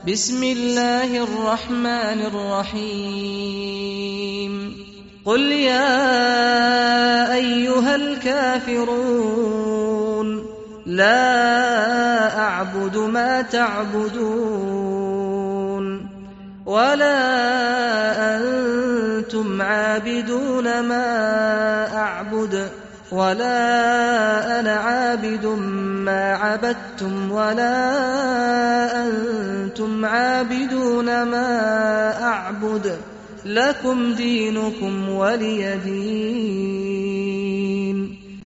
بسم الله الرحمن الرحيم قل يا أيها الكافرون لا أعبد ما تعبدون ولا أنتم عابدون ما أعبد ولا أنا عابد ما عبدتم ولا أنتم عابدون ما أعبد لكم دينكم ولي دين.